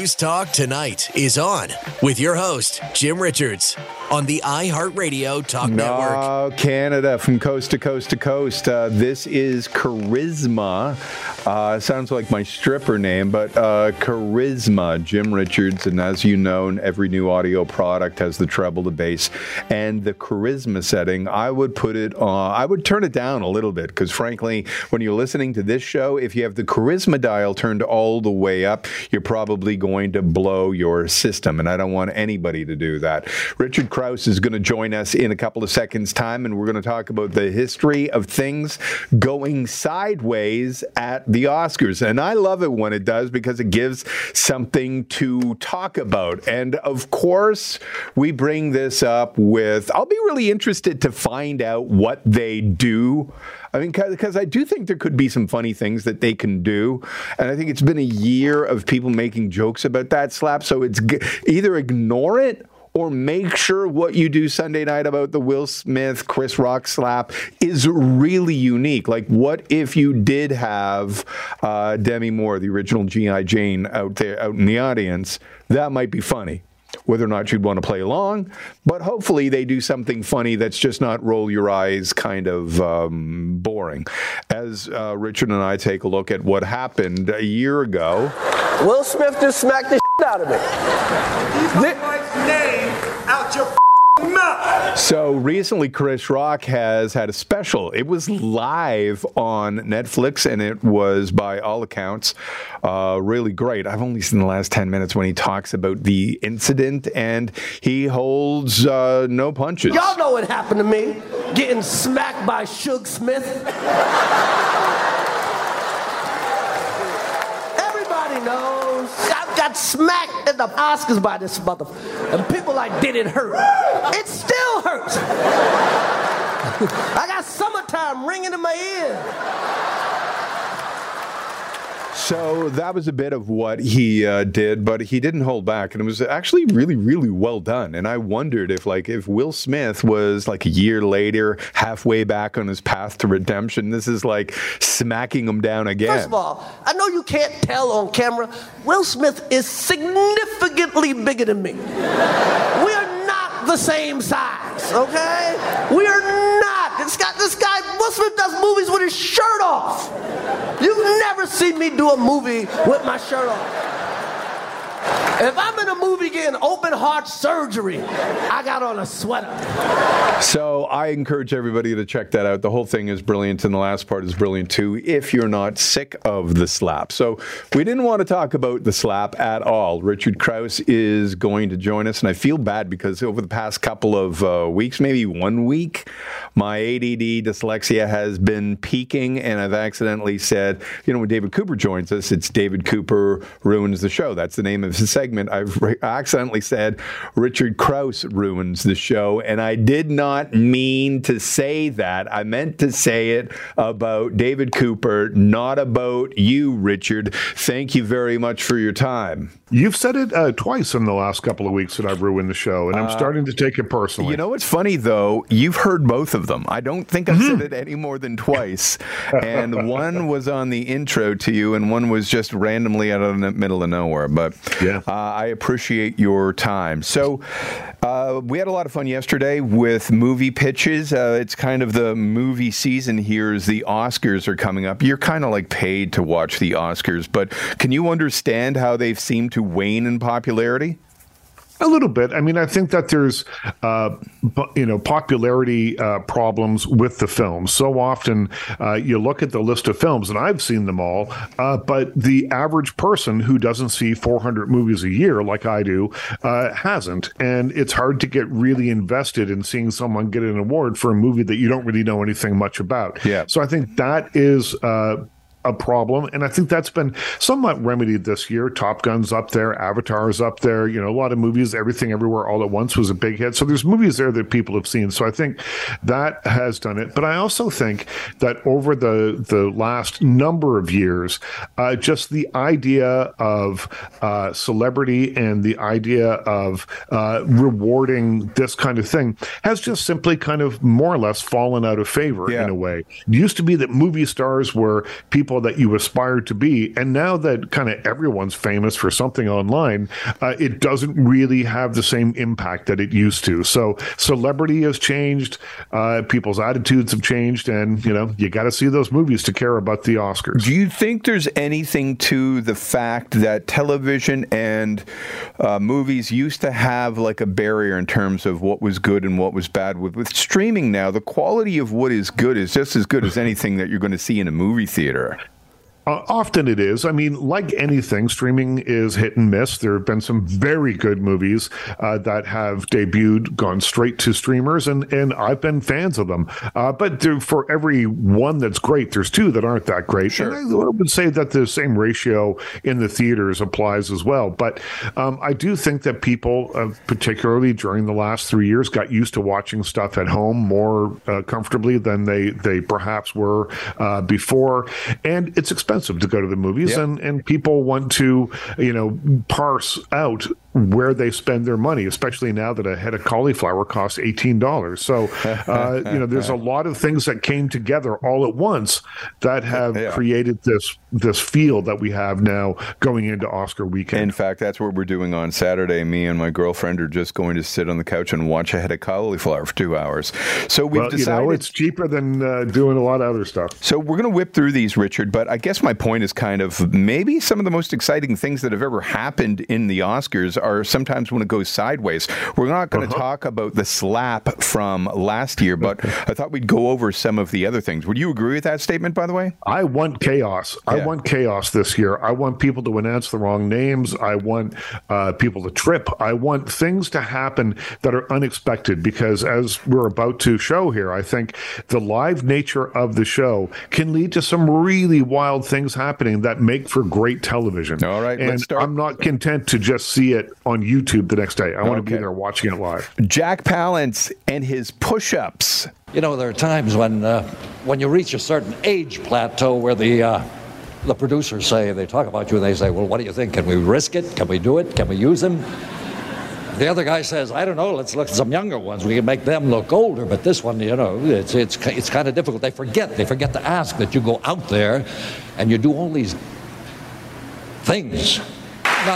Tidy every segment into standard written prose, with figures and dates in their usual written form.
News Talk Tonight is on with your host, Jim Richards, on the iHeartRadio Talk Network. Canada, from coast to coast to coast. This is Charisma. Sounds like my stripper name, but Charisma, Jim Richards. And as you know, every new audio product has the treble, the bass, and the Charisma setting. I would put it on, I would turn it down a little bit, because frankly, when you're listening to this show, if you have the Charisma dial turned all the way up, you're probably going to blow your system, and I don't want anybody to do that. Richard Crouse is going to join us in a couple of seconds' time, and we're going to talk about the history of things going sideways at the Oscars. And I love it when it does, because it gives something to talk about. And of course, we bring this up with, I'll be really interested to find out what they do. I mean, because I do think there could be some funny things that they can do. And I think it's been a year of people making jokes about that slap. So it's either ignore it or make sure what you do Sunday night about the Will Smith, Chris Rock slap is really unique. Like, what if you did have Demi Moore, the original G.I. Jane, out in the audience? That might be funny. Whether or not you'd want to play along, but hopefully they do something funny that's just not roll your eyes kind of boring. As Richard and I take a look at what happened a year ago. Will Smith just smacked the shit out of me. Keep my name out your mouth. So recently, Chris Rock has had a special. It was live on Netflix, and it was, by all accounts, really great. I've only seen the last 10 minutes when he talks about the incident, and he holds no punches. Y'all know what happened to me, getting smacked by Suge Smith. Everybody knows. I got smacked at the Oscars by this motherfucker. And people like, did it hurt? It still hurts. I got Summertime ringing in my ear. So that was a bit of what he did, but he didn't hold back, and it was actually really, really well done. And I wondered if Will Smith was like a year later, halfway back on his path to redemption. This is like smacking him down again. First of all, I know you can't tell on camera. Will Smith is significantly bigger than me. We are not the same size, okay? We are not. This guy, Will Smith does movies with his shirt off. You've never seen me do a movie with my shirt off. If I'm in a movie getting open heart surgery, I got on a sweater. So I encourage everybody to check that out. The whole thing is brilliant, and the last part is brilliant too, if you're not sick of the slap. So we didn't want to talk about the slap at all. Richard Crouse is going to join us, and I feel bad because over the past couple of weeks, maybe 1 week, my ADD dyslexia has been peaking, and I've accidentally said, when David Cooper joins us, it's David Cooper Ruins the Show. That's the name of his segment. I've accidentally said Richard Crouse ruins the show, and I did not mean to say that. I meant to say it about David Cooper, not about you, Richard. Thank you very much for your time. You've said it twice in the last couple of weeks that I've ruined the show, and I'm starting to take it personally. You know what's funny, though? You've heard both of them. I don't think I've said it any more than twice. And one was on the intro to you, and one was just randomly out of the middle of nowhere. But yeah. I appreciate your time. So we had a lot of fun yesterday with movie pitches. It's kind of the movie season here as the Oscars are coming up. You're kind of like paid to watch the Oscars, but can you understand how they've seemed to wane in popularity? A little bit. I mean, I think that there's, popularity problems with the films. So often you look at the list of films, and I've seen them all, but the average person who doesn't see 400 movies a year like I do hasn't. And it's hard to get really invested in seeing someone get an award for a movie that you don't really know anything much about. Yeah. So I think that is a problem, and I think that's been somewhat remedied this year. Top Gun's up there, Avatar's up there, a lot of movies. Everything Everywhere All at Once was a big hit, so there's movies there that people have seen, so I think that has done it. But I also think that over the last number of years, just the idea of celebrity and the idea of rewarding this kind of thing has just simply kind of more or less fallen out of favor in a way. It used to be that movie stars were people people that you aspire to be. And now that kind of everyone's famous for something online, it doesn't really have the same impact that it used to. So celebrity has changed, people's attitudes have changed, and you got to see those movies to care about the Oscars. Do you think there's anything to the fact that television and movies used to have like a barrier in terms of what was good and what was bad? With streaming now, the quality of what is good is just as good as anything that you're going to see in a movie theater. Often it is. I mean, like anything, streaming is hit and miss. There have been some very good movies that have debuted, gone straight to streamers, and I've been fans of them. But for every one that's great, there's two that aren't that great. Sure. And I would say that the same ratio in the theaters applies as well. But I do think that people, particularly during the last 3 years, got used to watching stuff at home more comfortably than they perhaps were before. And it's expensive to go to the movies, and people want to, parse out where they spend their money, especially now that a head of cauliflower costs $18. So, there's a lot of things that came together all at once that have created this feel that we have now going into Oscar weekend. In fact, that's what we're doing on Saturday. Me and my girlfriend are just going to sit on the couch and watch a head of cauliflower for 2 hours. So we've decided it's cheaper than doing a lot of other stuff. So we're going to whip through these, Richard, but I guess my point is kind of maybe some of the most exciting things that have ever happened in the Oscars are sometimes when it goes sideways. We're not going to talk about the slap from last year, but I thought we'd go over some of the other things. Would you agree with that statement, by the way? I want chaos. I want chaos this year. I want people to announce the wrong names. I want people to trip. I want things to happen that are unexpected, because as we're about to show here, I think the live nature of the show can lead to some really wild things happening that make for great television. All right, and let's start. I'm not content to just see it on YouTube the next day. I want to be there watching it live. Jack Palance and his push-ups. There are times when you reach a certain age plateau where the producers they talk about you and they say, well, what do you think? Can we risk it? Can we do it? Can we use him? The other guy says, I don't know, let's look at some younger ones. We can make them look older, but this one, it's kind of difficult. They forget to ask that you go out there and you do all these things. No,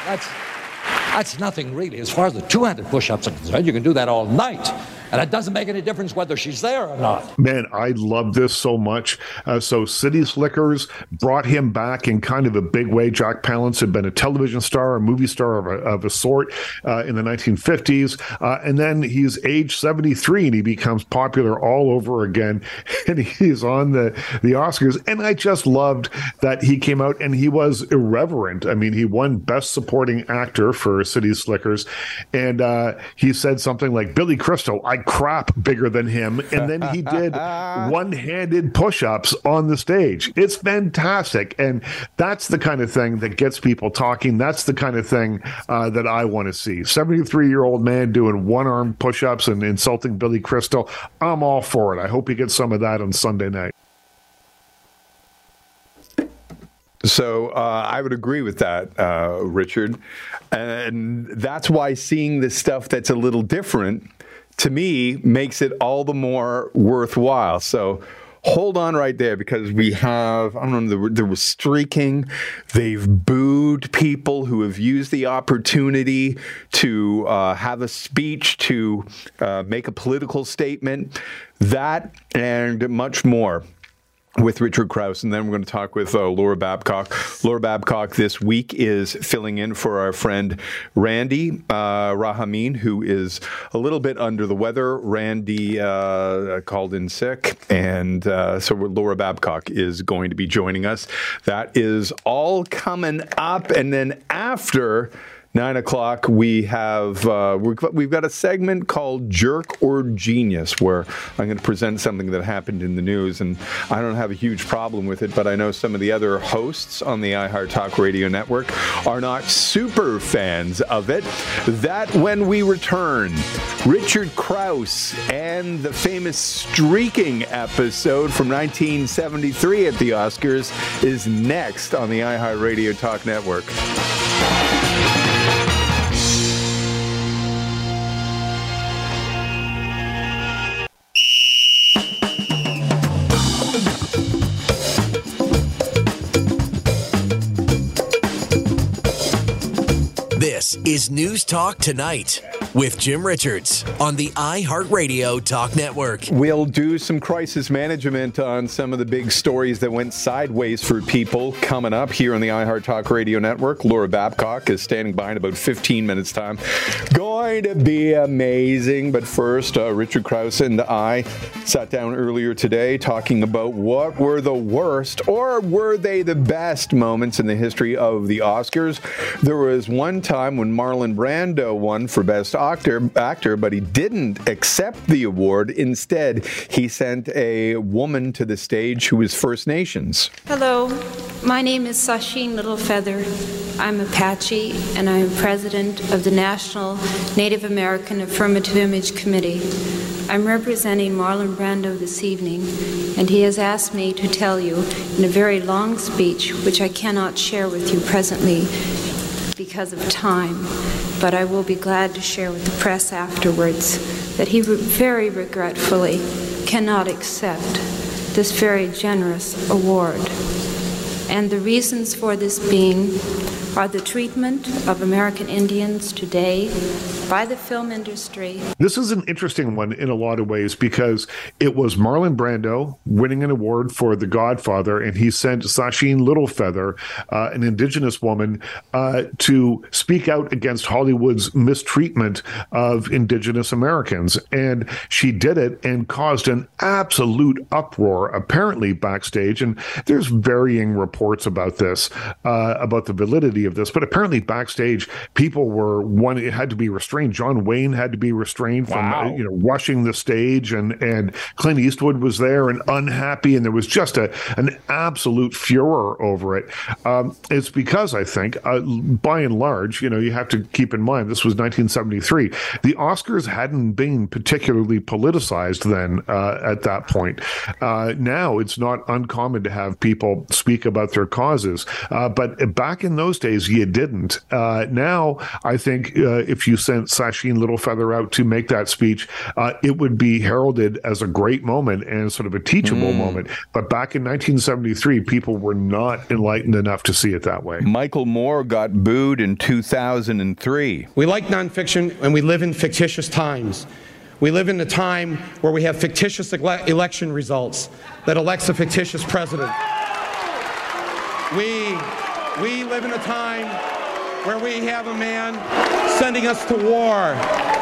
that's nothing really. As far as the two-handed push-ups are concerned, you can do that all night. And it doesn't make any difference whether she's there or not. Man, I love this so much. So City Slickers brought him back in kind of a big way. Jack Palance had been a television star, a movie star of a sort in the 1950s. And then he's age 73 and he becomes popular all over again. And he's on the Oscars. And I just loved that he came out and he was irreverent. I mean, he won Best Supporting Actor for City Slickers. And he said something like, Billy Crystal, I crap bigger than him, and then he did one-handed push-ups on the stage. It's fantastic, and that's the kind of thing that gets people talking. That's the kind of thing that I want to see. 73-year-old man doing one-arm push-ups and insulting Billy Crystal. I'm all for it. I hope he gets some of that on Sunday night. So I would agree with that, Richard. And that's why seeing this stuff that's a little different, to me, makes it all the more worthwhile. So hold on right there, because we have, I don't know, there was streaking. They've booed people who have used the opportunity to have a speech, to make a political statement. That and much more with Richard Crouse, and then we're going to talk with Laura Babcock. Laura Babcock this week is filling in for our friend Randy Rahamin, who is a little bit under the weather. Randy called in sick, and so Laura Babcock is going to be joining us. That is all coming up, and then after 9 o'clock, we have we've got a segment called Jerk or Genius, where I'm going to present something that happened in the news, and I don't have a huge problem with it, but I know some of the other hosts on the iHeart Talk Radio Network are not super fans of it. That when we return, Richard Crouse and the famous streaking episode from 1973 at the Oscars is next on the iHeart Radio Talk Network. This is News Talk Tonight with Jim Richards on the iHeartRadio Talk Network. We'll do some crisis management on some of the big stories that went sideways for people coming up here on the iHeart Talk Radio Network. Laura Babcock is standing by in about 15 minutes' time. Going to be amazing. But first, Richard Krause and I sat down earlier today talking about what were the worst or were they the best moments in the history of the Oscars. There was one time when Marlon Brando won for Best Actor, but he didn't accept the award. Instead, he sent a woman to the stage who was First Nations. Hello, my name is Sasheen Littlefeather. I'm Apache, and I'm president of the National Native American Affirmative Image Committee. I'm representing Marlon Brando this evening, and he has asked me to tell you in a very long speech, which I cannot share with you presently because of time, but I will be glad to share with the press afterwards, that he very regretfully cannot accept this very generous award. And the reasons for this being are the treatment of American Indians today by the film industry. This is an interesting one in a lot of ways because it was Marlon Brando winning an award for The Godfather, and he sent Sasheen Littlefeather, an Indigenous woman, to speak out against Hollywood's mistreatment of Indigenous Americans. And she did it and caused an absolute uproar, apparently backstage. And there's varying reports about this, about the validity of this, but apparently backstage people were it had to be restrained. John Wayne had to be restrained from rushing the stage, and Clint Eastwood was there and unhappy, and there was just an absolute furor over it. It's because I think by and large, you have to keep in mind this was 1973. The Oscars hadn't been particularly politicized then at that point. Now it's not uncommon to have people speak about their causes, but back in those days you didn't. Now I think if you sent Sasheen Littlefeather out to make that speech, it would be heralded as a great moment and sort of a teachable moment. But back in 1973, people were not enlightened enough to see it that way. Michael Moore got booed in 2003. We like nonfiction, and we live in fictitious times. We live in a time where we have fictitious election results that elects a fictitious president. We live in a time where we have a man sending us to war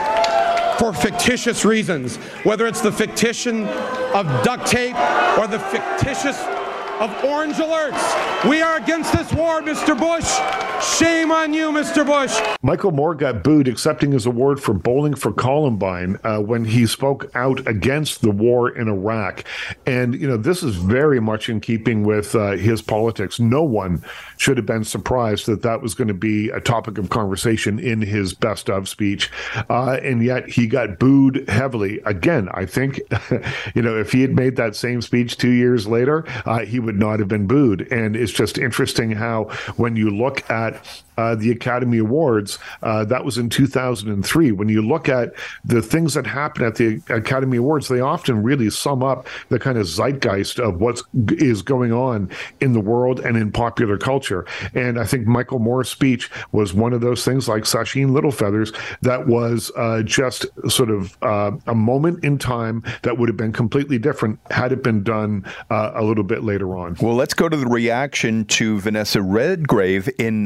for fictitious reasons, whether it's the fictition of duct tape or the fictitious of orange alerts. We are against this war, Mr. Bush. Shame on you, Mr. Bush. Michael Moore got booed accepting his award for Bowling for Columbine when he spoke out against the war in Iraq. And, this is very much in keeping with his politics. No one should have been surprised that that was going to be a topic of conversation in his best of speech. And yet he got booed heavily. Again, I think, if he had made that same speech 2 years later, he would not have been booed. And it's just interesting how when you look at the Academy Awards, that was in 2003. When you look at the things that happen at the Academy Awards, they often really sum up the kind of zeitgeist of what is going on in the world and in popular culture. And I think Michael Moore's speech was one of those things, like Sasheen Littlefeather's, that was just sort of a moment in time that would have been completely different had it been done a little bit later on. Well, let's go to the reaction to Vanessa Redgrave in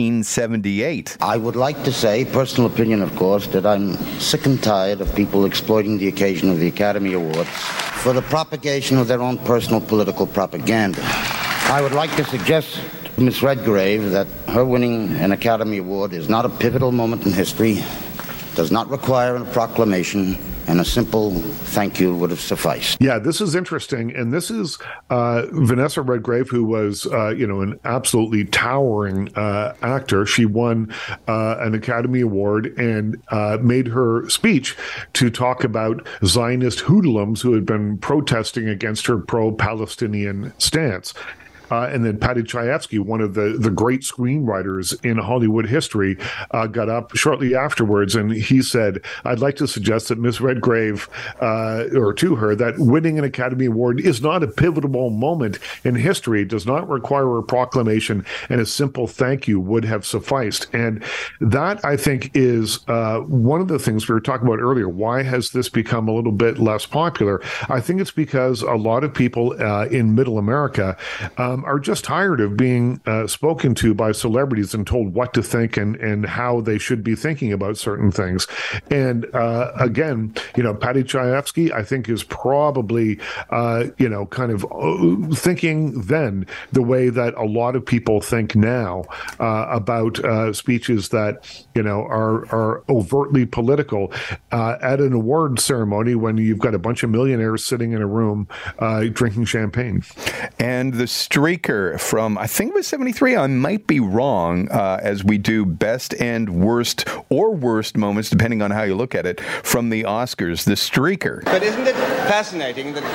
1978. I would like to say, personal opinion of course, that I'm sick and tired of people exploiting the occasion of the Academy Awards for the propagation of their own personal political propaganda. I would like to suggest to Ms. Redgrave that her winning an Academy Award is not a pivotal moment in history, does not require a proclamation, and a simple thank you would have sufficed. Yeah, this is interesting. And this is Vanessa Redgrave, who was, an absolutely towering actor. She won an Academy Award and made her speech to talk about Zionist hoodlums who had been protesting against her pro-Palestinian stance. And then Paddy Chayefsky, one of the great screenwriters in Hollywood history, got up shortly afterwards, and he said, "I'd like to suggest that Miss Redgrave, or to her, that winning an Academy Award is not a pivotal moment in history. It does not require a proclamation, and a simple thank you would have sufficed." And that, I think, is one of the things we were talking about earlier. Why has this become a little bit less popular? I think it's because a lot of people in Middle America are just tired of being spoken to by celebrities and told what to think and how they should be thinking about certain things. And again, Paddy Chayefsky, I think, is probably, kind of thinking then the way that a lot of people think now about speeches that, are overtly political at an award ceremony when you've got a bunch of millionaires sitting in a room drinking champagne. And the streaker from, I think it was 73, I might be wrong, as we do best and worst or worst moments, depending on how you look at it, from the Oscars, the streaker. But isn't it fascinating to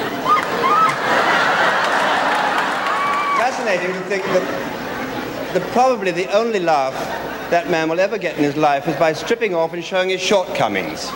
think that probably the only laugh that man will ever get in his life is by stripping off and showing his shortcomings.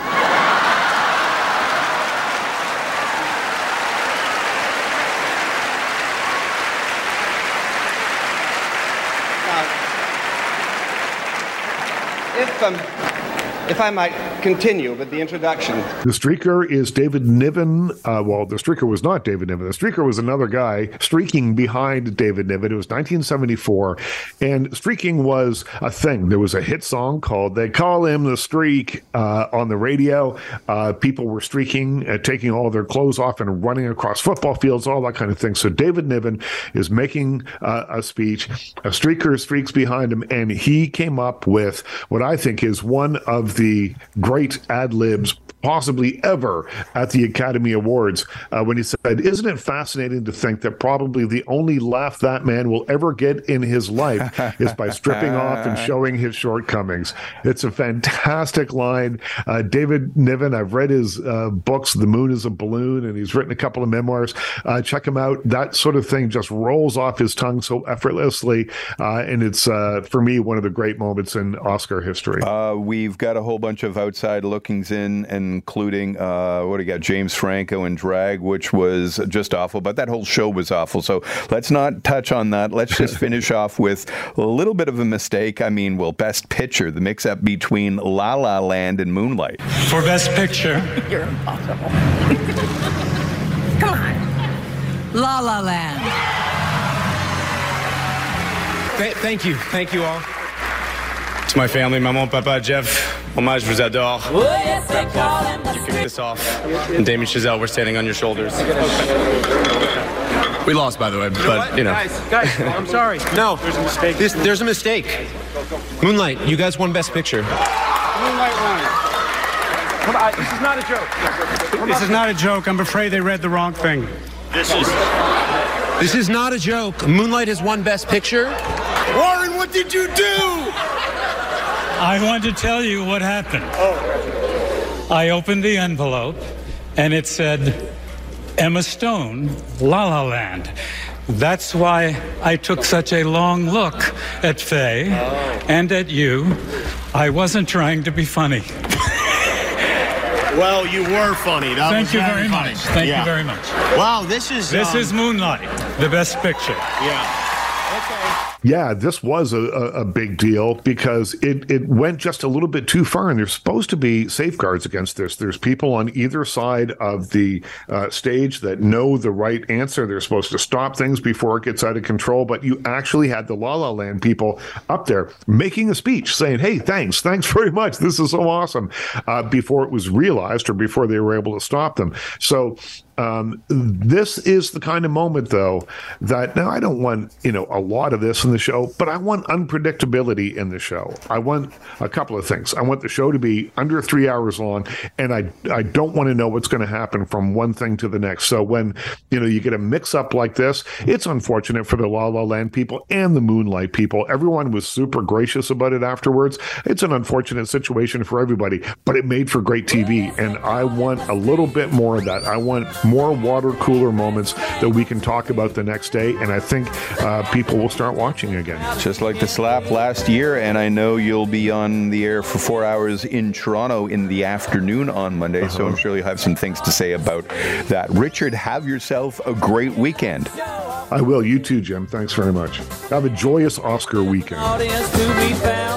If I might continue with the introduction. The streaker is David Niven. Well, the streaker was not David Niven. The streaker was another guy streaking behind David Niven. It was 1974, and streaking was a thing. There was a hit song called "They Call Him the Streak" on the radio. People were streaking, taking all their clothes off and running across football fields, all that kind of thing. So David Niven is making a speech. A streaker streaks behind him, and he came up with what I think is one of the great ad-libs possibly ever at the Academy Awards when he said, "Isn't it fascinating to think that probably the only laugh that man will ever get in his life is by stripping off and showing his shortcomings?" It's a fantastic line. David Niven, I've read his books, The Moon is a Balloon, and he's written a couple of memoirs. Check him out. That sort of thing just rolls off his tongue so effortlessly, and it's, for me, one of the great moments in Oscar history. We've got a whole bunch of outside lookings in, including, what do you got, James Franco in drag, which was just awful, but that whole show was awful. So let's not touch on that. Let's just finish off with a little bit of a mistake. I mean, Best Picture, the mix-up between La La Land and Moonlight. For Best Picture. You're impossible. Come on. La La Land. Thank you. Thank you all. To my family, maman, papa, Jeff, hommage, je vous adore. You kicked this off, and Damien Chazelle, we're standing on your shoulders. We lost, by the way, but, Guys, I'm sorry. No, there's a mistake. There's a mistake. Moonlight, you guys won Best Picture. Moonlight won. Come on, this is not a joke. this is not a joke. I'm afraid they read the wrong thing. This is not a joke. Moonlight has won Best Picture. Warren, what did you do? I want to tell you what happened. I opened the envelope, and it said, Emma Stone, La La Land. That's why I took such a long look at Faye and at you. I wasn't trying to be funny. Well, you were funny. Thank you very much. Thank you very much. Wow, this is Moonlight, the Best Picture. Yeah. Okay. Yeah, this was a big deal because it went just a little bit too far, and there's supposed to be safeguards against this. There's people on either side of the stage that know the right answer. They're supposed to stop things before it gets out of control, but you actually had the La La Land people up there making a speech saying, "Hey, thanks very much. This is so awesome," before it was realized or before they were able to stop them. So this is the kind of moment, though, that now I don't want, a lot of this. in the show, but I want unpredictability in the show. I want a couple of things. I want the show to be under 3 hours long, and I don't want to know what's going to happen from one thing to the next. So when you get a mix-up like this, it's unfortunate for the La La Land people and the Moonlight people. Everyone was super gracious about it afterwards. It's an unfortunate situation for everybody, but it made for great TV, and I want a little bit more of that. I want more water cooler moments that we can talk about the next day, and I think people will start watching again. Just like the slap last year, and I know you'll be on the air for 4 hours in Toronto in the afternoon on Monday, so I'm sure you'll have some things to say about that. Richard, have yourself a great weekend. I will. You too, Jim. Thanks very much. Have a joyous Oscar weekend.